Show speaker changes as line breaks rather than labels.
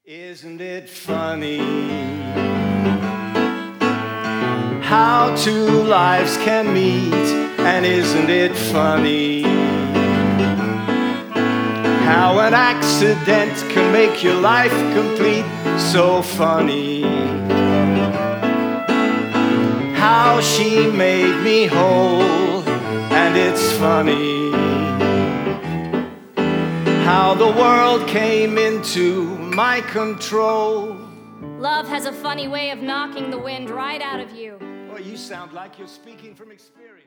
Isn't it funny how two lives can meet? And isn't it funny how an accident can make your life complete? So funny how she made me whole. And it's funny how the world came into my control.
Love has a funny way of knocking the wind right out of you.
Well, you sound like you're speaking from experience.